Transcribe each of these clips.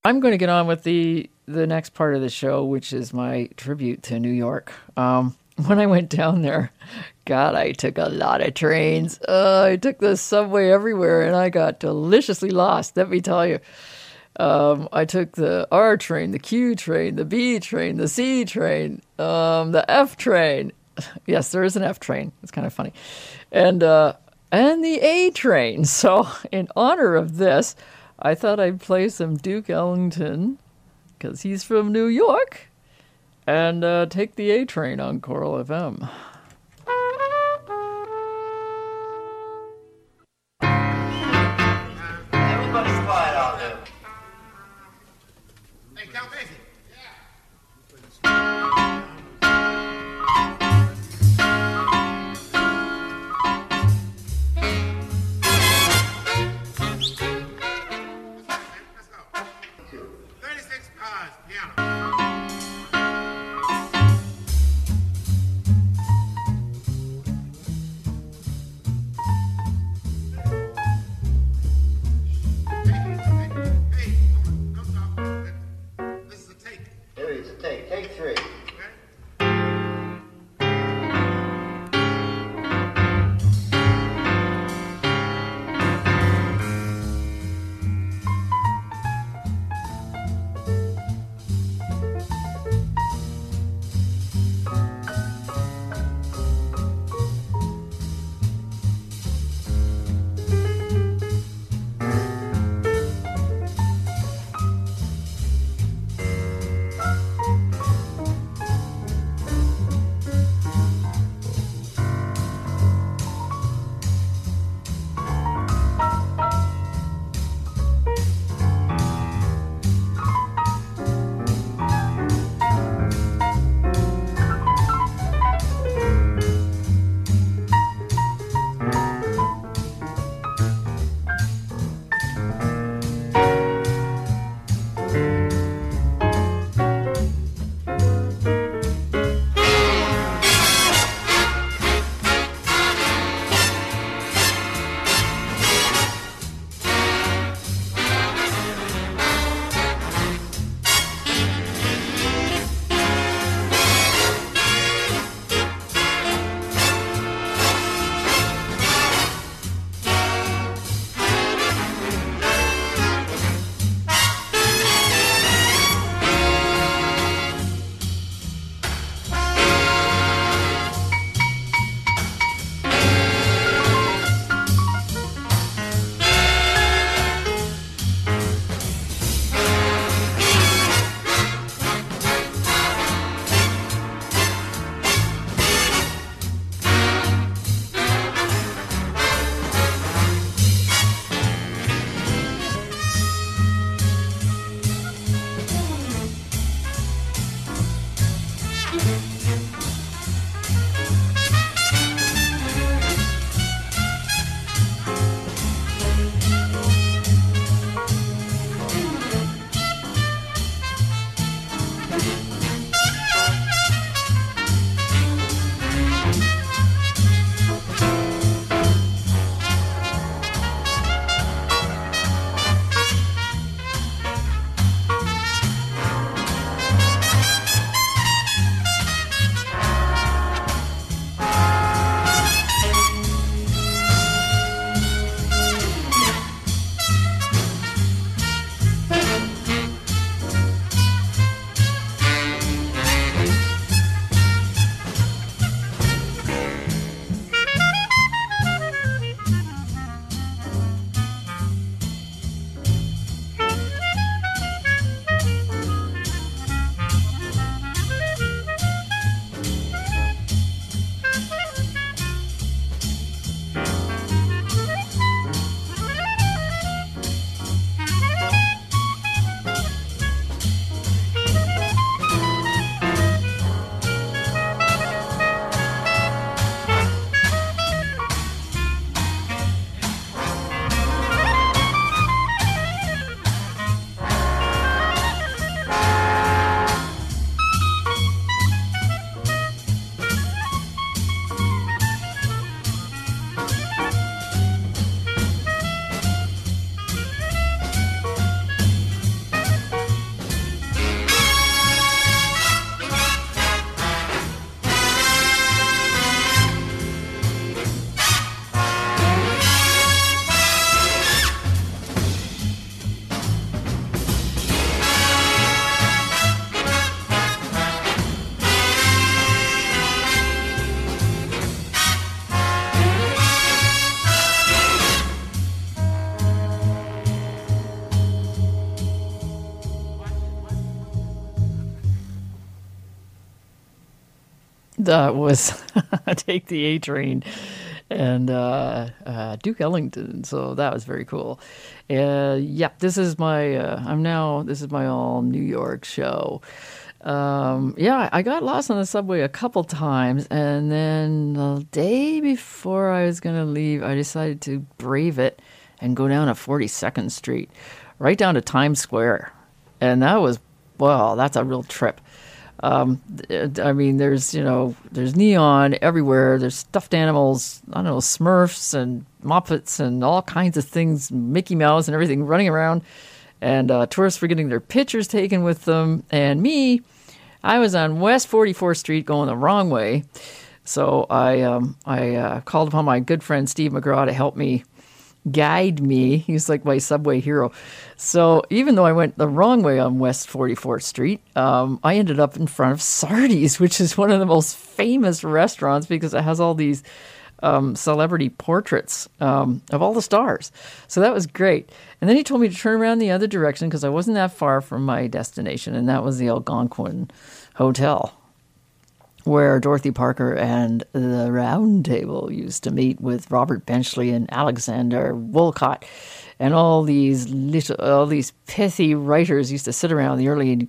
I'm going to get on with the next part of the show, which is my tribute to New York. When I went down there, God, I took a lot of trains. I took the subway everywhere, and I got deliciously lost. Let me tell you. I took the R train, the Q train, the B train, the C train, the F train. Yes, there is an F train. It's kind of funny, and the A train. So, in honor of this, I thought I'd play some Duke Ellington because he's from New York, and take the A train on Coral FM. Everybody's quiet out there. Hey, Count Basie. Let's go. 36 piano. Hey, don't stop. This is a take. Here it's a take. Take three. Okay? That was Take the A Train and Duke Ellington. So that was very cool. Yeah, this is my this is my all New York show. Yeah, I got lost on the subway a couple times, and then the day before I was going to leave, I decided to brave it and go down to 42nd Street, right down to Times Square. And that was, well, that's a real trip. I mean, there's neon everywhere. There's stuffed animals, I don't know, Smurfs and Muppets and all kinds of things, Mickey Mouse and everything running around. And tourists were getting their pictures taken with them. And me, I was on West 44th Street going the wrong way. So I called upon my good friend Steve McGraw to help me, guide me. He's like my subway hero. So even though I went the wrong way on West 44th Street, I ended up in front of Sardi's, which is one of the most famous restaurants because it has all these celebrity portraits of all the stars. So that was great. And then he told me to turn around the other direction because I wasn't that far from my destination, and that was the Algonquin Hotel, where Dorothy Parker and the Round Table used to meet with Robert Benchley and Alexander Woollcott, and all these pithy writers used to sit around in the early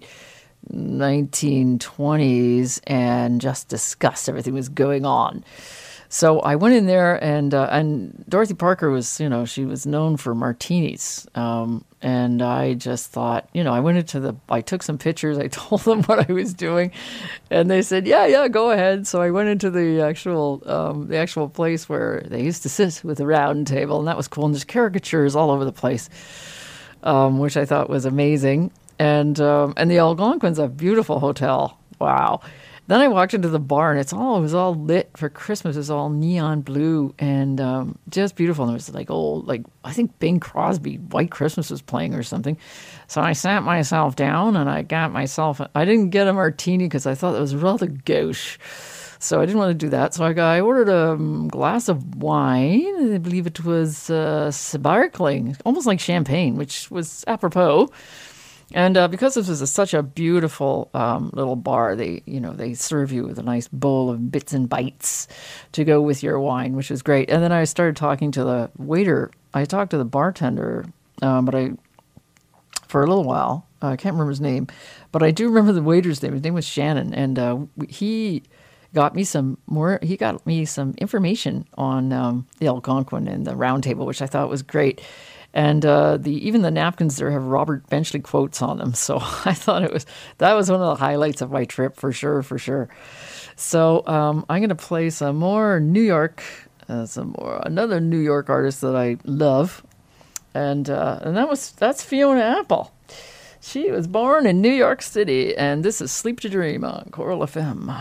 1920s and just discuss everything that was going on. So I went in there, and Dorothy Parker was, she was known for martinis. And I just thought, I went I took some pictures. I told them what I was doing, and they said, yeah, go ahead. So I went into the actual place where they used to sit with the round table, and that was cool. And there's caricatures all over the place, which I thought was amazing. And the Algonquin's a beautiful hotel. Wow. Then I walked into the bar, and it was all lit for Christmas. It was all neon blue and just beautiful. And there was I think Bing Crosby, White Christmas was playing or something. So I sat myself down, and I didn't get a martini because I thought it was rather gauche. So I didn't want to do that. So I ordered a glass of wine. I believe it was sparkling, almost like champagne, which was apropos. And because this was such a beautiful little bar, they serve you with a nice bowl of bits and bites to go with your wine, which was great. And then I started talking to the waiter. I talked to the bartender, for a little while. I can't remember his name, but I do remember the waiter's name. His name was Shannon, and he got me some information on the Algonquin and the Round Table, which I thought was great. And even the napkins there have Robert Benchley quotes on them. So I thought that was one of the highlights of my trip for sure. So I'm going to play some more New York, another New York artist that I love, and that's Fiona Apple. She was born in New York City, and this is Sleep to Dream on Coral FM.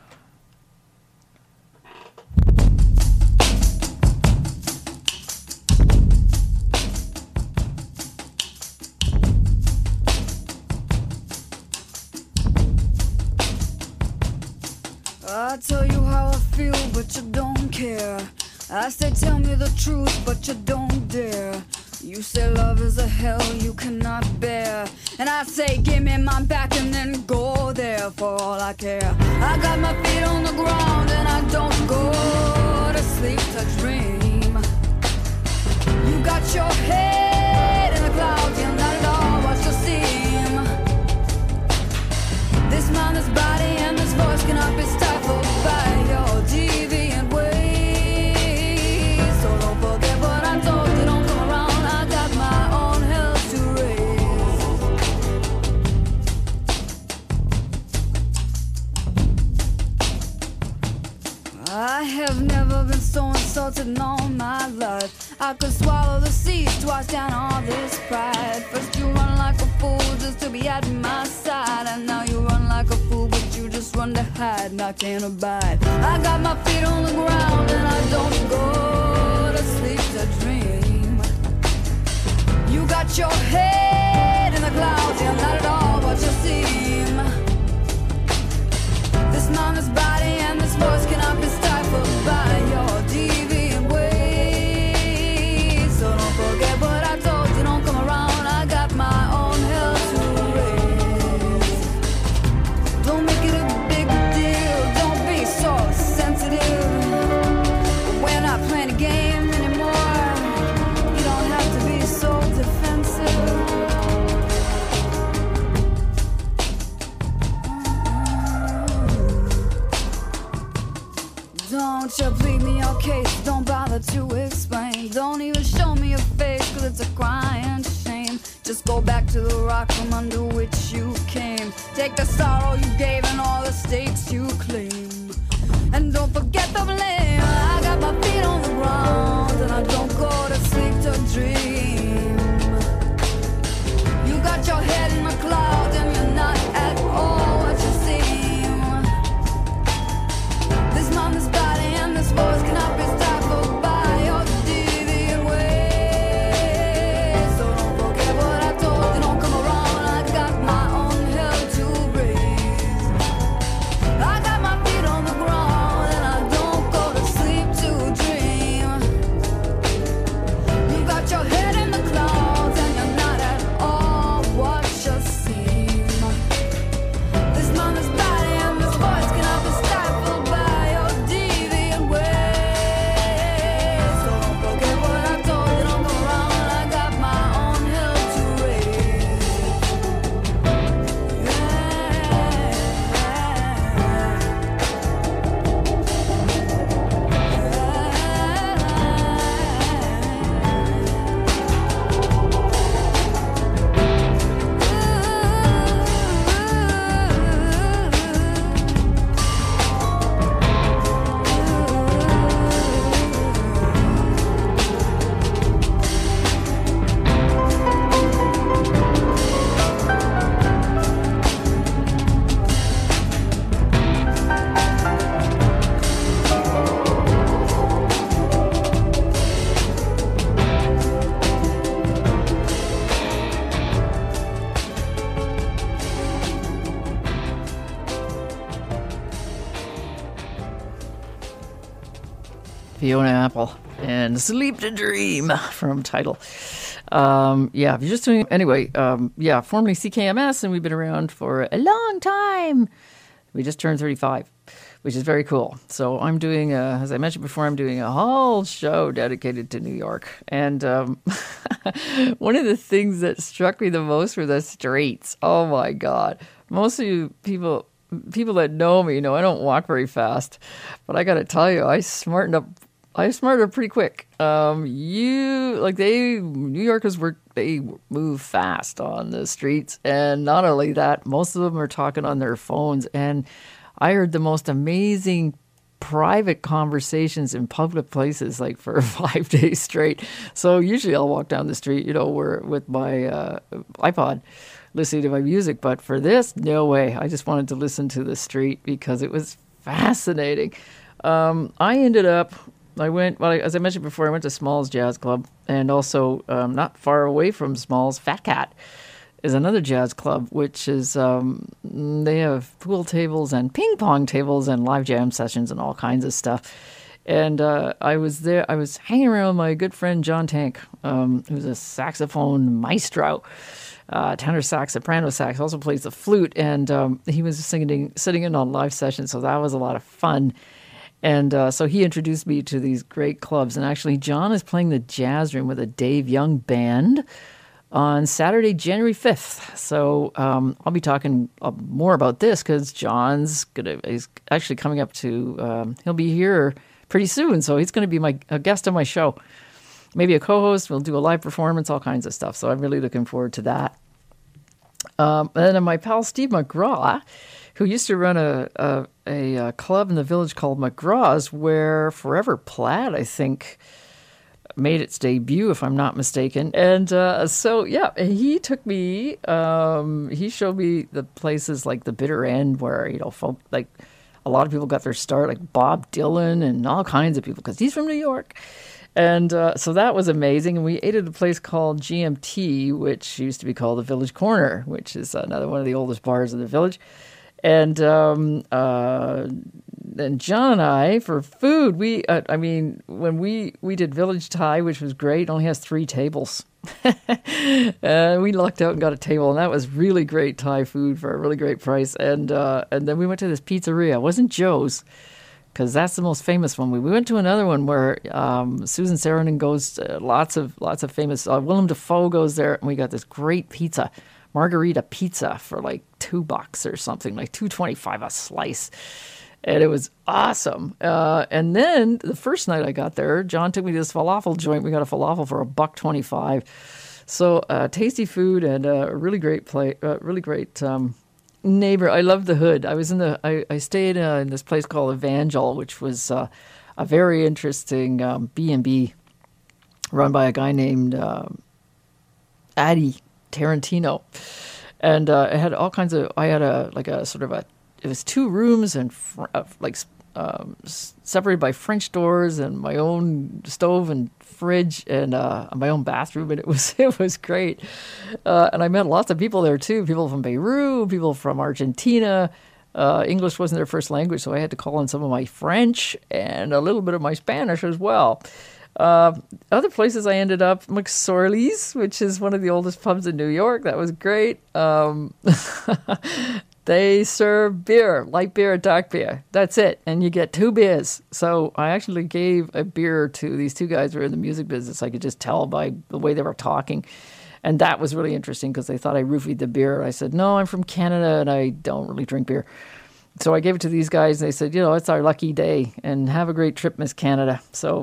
I tell you how I feel, but you don't care. I say tell me the truth, but you don't dare. You say love is a hell you cannot bear, and I say give me my back and then go there for all I care. I got my feet on the ground and I don't go to sleep to dream. You got your head in the clouds, you're not at all what you seem. This mind, this body, and this voice cannot be stifled by your deviant ways. So don't forget what I told you, don't come around. I got my own hell to raise. I have never been so insulted in all my life. I could swallow the seas twice down all this pride. First you run like a fool just to be at my side, and now you run like a fool but you just run to hide, and I can't abide. I got my feet on the ground and I don't go to sleep to dream. You got your head in the clouds, you're not at all what you seem. This mind, this body, and this voice cannot be stifled by your deviant ways. So don't forget what I told you, don't come around. I got my own hell to raise. Don't make it a big deal, don't be so Don't you plead me your case, don't bother to explain. Don't even show me your face, cause it's a crying shame. Just go back to the rock from under which you came. Take the sorrow you gave and all the stakes you claim. And don't forget the blame. I got my feet on the ground and I don't go to sleep to dream. You got your head in the clouds and you're not at all what you seem. This mind, this body, and this voice cannot be stifled by your deviant ways. So don't forget what I told you, don't come around. I got my own hell to raise. I got my feet on the ground and I don't go to sleep to dream. You got your head in the clouds and you're not at all what you seem. This mind, this body, and this voice cannot be stifled by your deviant ways. So don't forget what I told you, don't go around. I got my own hell to raise. Fiona Apple and Sleep to Dream from Tidal. Yeah, if you're just doing, anyway, yeah, formerly CKMS, and we've been around for a long time. We just turned 35, which is very cool. So I'm doing, as I mentioned before, I'm doing a whole show dedicated to New York. And one of the things that struck me the most were the streets. Oh my God. Most of you people that know me know I don't walk very fast, but I got to tell you, I smartened up pretty quick. New Yorkers they move fast on the streets, and not only that, most of them are talking on their phones. And I heard the most amazing private conversations in public places, like for 5 days straight. So usually I'll walk down the street, with my iPod, listening to my music. But for this, no way. I just wanted to listen to the street because it was fascinating. As I mentioned before, I went to Smalls Jazz Club, and also not far away from Smalls, Fat Cat is another jazz club, which is, they have pool tables and ping pong tables and live jam sessions and all kinds of stuff. And I was hanging around with my good friend John Tank, who's a saxophone maestro, tenor sax, soprano sax, also plays the flute, and he was sitting in on live sessions, so that was a lot of fun. And so he introduced me to these great clubs. And actually, John is playing the Jazz Room with a Dave Young band on Saturday, January 5th. So I'll be talking more about this because John's he's actually coming up to, he'll be here pretty soon. So he's going to be a guest on my show. Maybe a co-host. We'll do a live performance, all kinds of stuff. So I'm really looking forward to that. And then my pal Steve McGraw, who used to run a club in the Village called McGraw's, where Forever Plaid, I think, made its debut, if I'm not mistaken. And so, yeah, he took me, he showed me the places like the Bitter End where, folk, like a lot of people got their start, like Bob Dylan and all kinds of people, because he's from New York. And so that was amazing. And we ate at a place called GMT, which used to be called the Village Corner, which is another one of the oldest bars in the Village. And then John and I, for food, when we did Village Thai, which was great, it only has 3 tables. We lucked out and got a table, and that was really great Thai food for a really great price. And then we went to this pizzeria. It wasn't Joe's, because that's the most famous one. We went to another one where Susan Sarandon goes, lots of famous, Willem Dafoe goes there, and we got this great pizza. Margarita pizza for like $2 or something, like $2.25 a slice. And it was awesome. And then the first night I got there, John took me to this falafel joint. We got a falafel for $1.25. So tasty food and a really great neighbor. I love the hood. I stayed in this place called Evangel, which was a very interesting B&B run by a guy named Addy Tarantino. And it had all kinds of. I had it was 2 rooms and separated by French doors and my own stove and fridge and my own bathroom, and it was great. And I met lots of people there too. People from Beirut, people from Argentina. English wasn't their first language, so I had to call in some of my French and a little bit of my Spanish as well. Other places I ended up, McSorley's, which is one of the oldest pubs in New York. That was great. They serve beer, light beer or dark beer. That's it. And you get 2 beers. So I actually gave a beer to these 2 guys who were in the music business. I could just tell by the way they were talking. And that was really interesting because they thought I roofied the beer. I said, no, I'm from Canada and I don't really drink beer. So I gave it to these guys and they said, it's our lucky day and have a great trip, Miss Canada. So...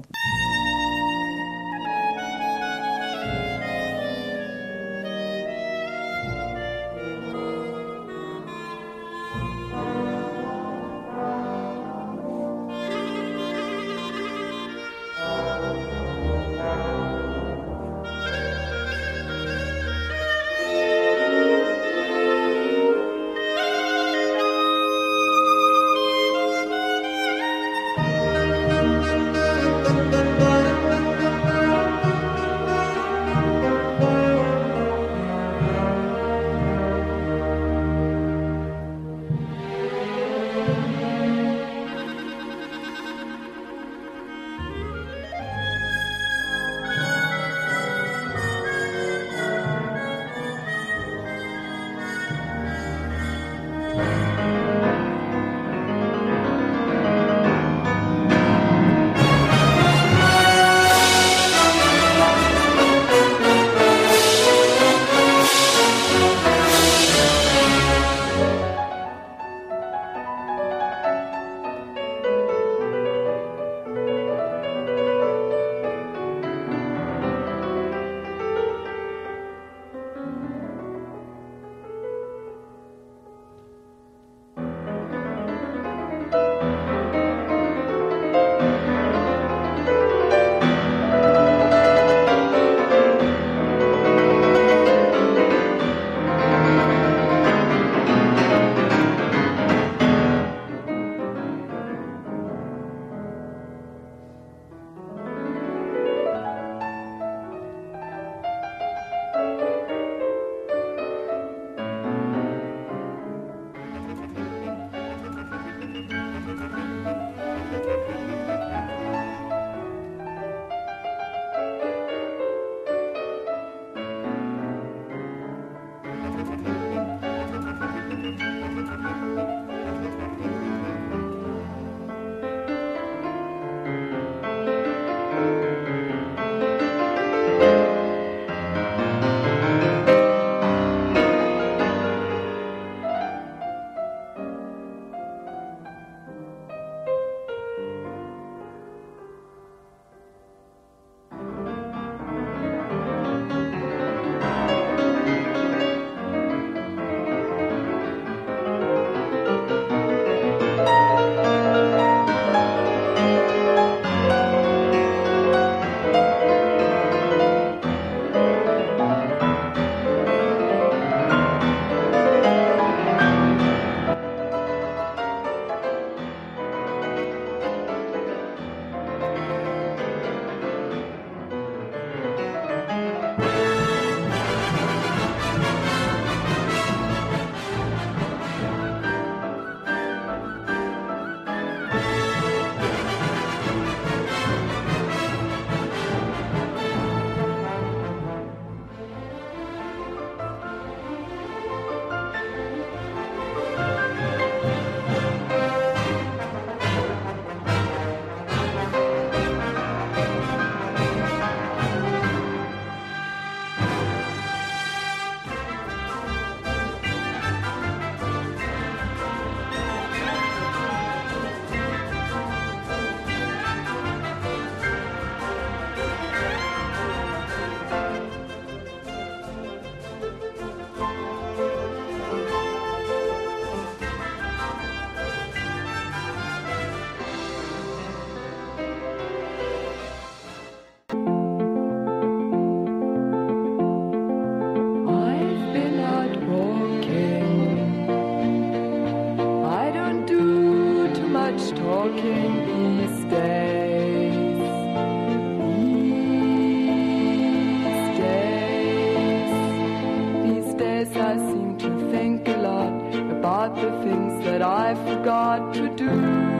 about the things that I forgot to do.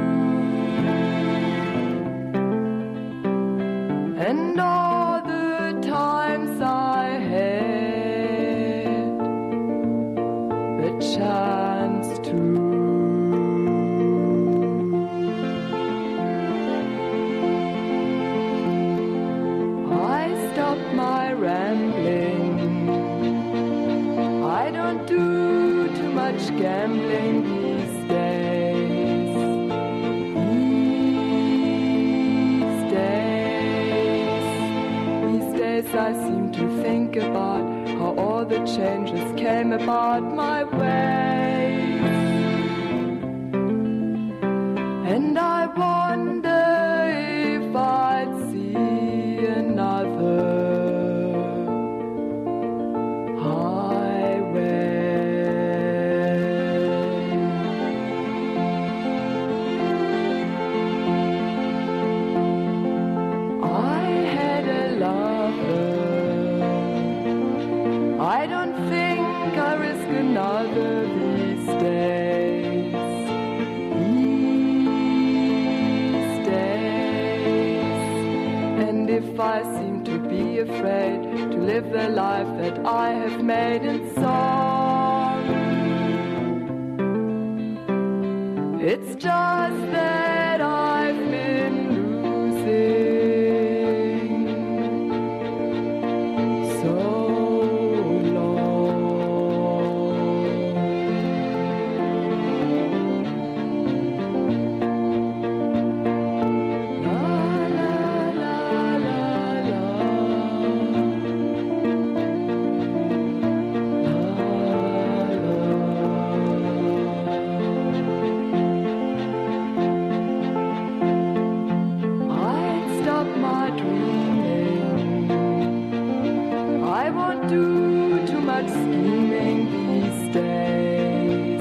And all the times I had the chance to. I stopped my rambling. I don't do too much gambling these days. These days I seem to think about how all the changes came about my way. And I wonder if I'd see another another these days. And if I seem to be afraid to live the life that I have made in song, it's just that I've been losing so scheming these days.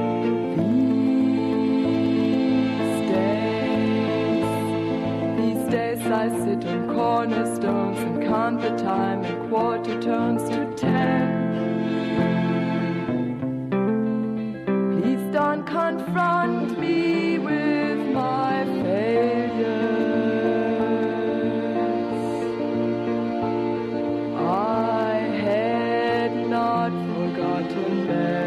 These days I sit on cornerstones and count the time in quarter turns to 10. Please don't confront me with my failures. Not forgotten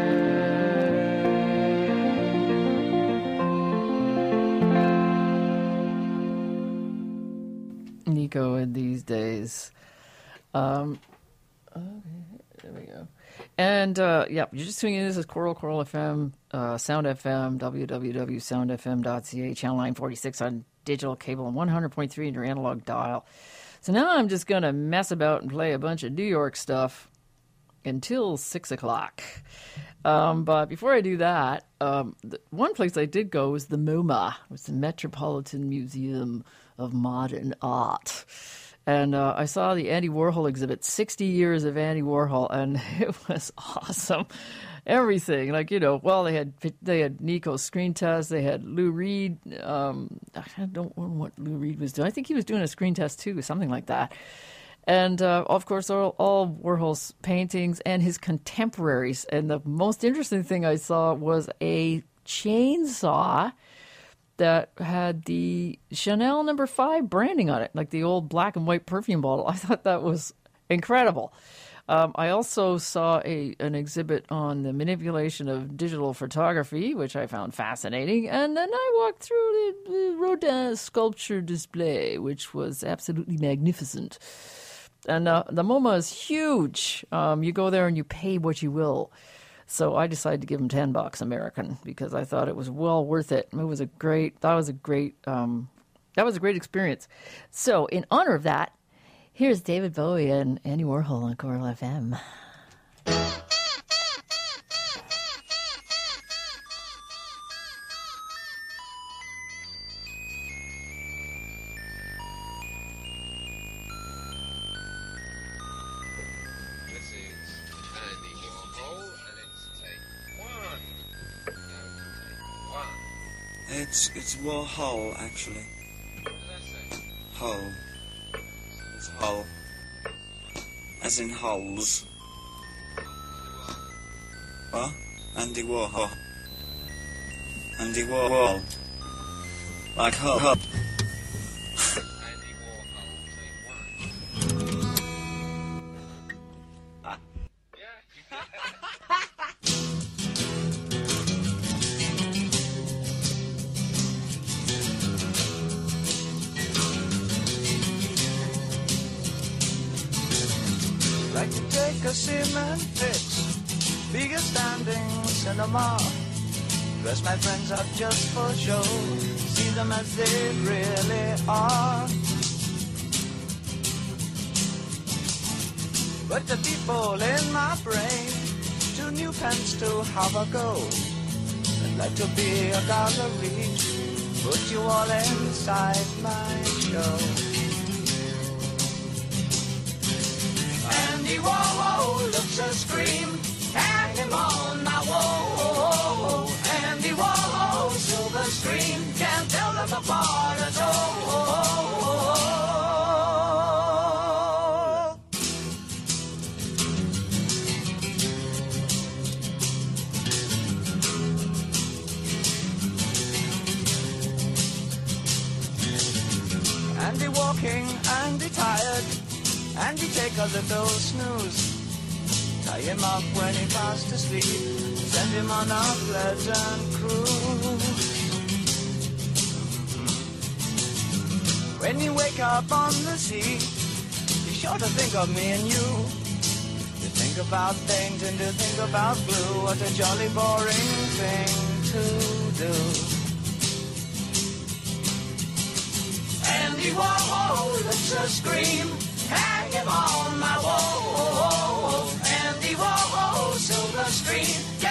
there. Nico in these days. Okay, there we go. And yeah, you're just tuning in. This is Coral FM, Sound FM, www.soundfm.ca, channel 946 on digital cable and 100.3 in your analog dial. So now I'm just going to mess about and play a bunch of New York stuff until 6 o'clock. But before I do that, the one place I did go was the MoMA. It was the Metropolitan Museum of Modern Art. And I saw the Andy Warhol exhibit, 60 Years of Andy Warhol, and it was awesome. Everything, like, you know, well, they had Nico's screen test, they had Lou Reed. I don't know what Lou Reed was doing. I think he was doing a screen test too, something like that. And, of course, all Warhol's paintings and his contemporaries. And the most interesting thing I saw was a chainsaw that had the Chanel No. 5 branding on it, like the old black and white perfume bottle. I thought that was incredible. I also saw an exhibit on the manipulation of digital photography, which I found fascinating. And then I walked through the Rodin sculpture display, which was absolutely magnificent. And the MoMA is huge. You go there and you pay what you will. So I decided to give him $10 American because I thought it was well worth it. That was a great experience. So in honor of that, here's David Bowie and Andy Warhol on Coral FM. It's Warhol, actually. Hull. It's Hull. As in hulls. What? Andy Warhol. Andy Warhol. Like Hull. Like to take a cement fix, bigger standing cinema. Dress my friends up just for show, see them as they really are. But the people in my brain, 2 new pence to have a go. I'd like to be a gallery, put you all inside my show. Andy Warhol looks a scream, hang him on my wall. Andy Warhol, silver screen, can't tell them apart at all. Andy walking, Andy tired, Andy take a little snooze. Tie him up when he fast asleep, send him on a pleasant cruise. When you wake up on the sea, be sure to think of me and you. To think about things and to think about blue, what a jolly boring thing to do. Andy Warhol looks a scream, hang him on my wall. Andy Warhol, silver screen.